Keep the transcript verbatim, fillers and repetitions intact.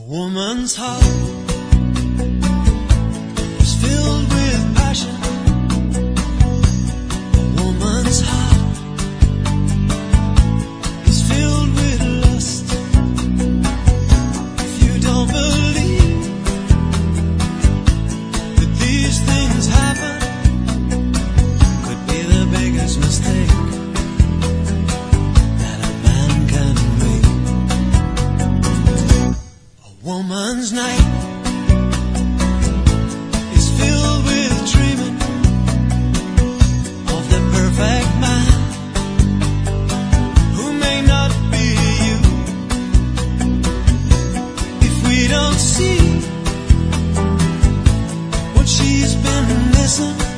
woman's heart is filled with passion. A woman's heart is filled with lust. If you don't believe that these things happen, could be the biggest mistake that a man can make. A woman's night is filled with dreaming of the perfect man who may not be you. If we don't see what she's been missing,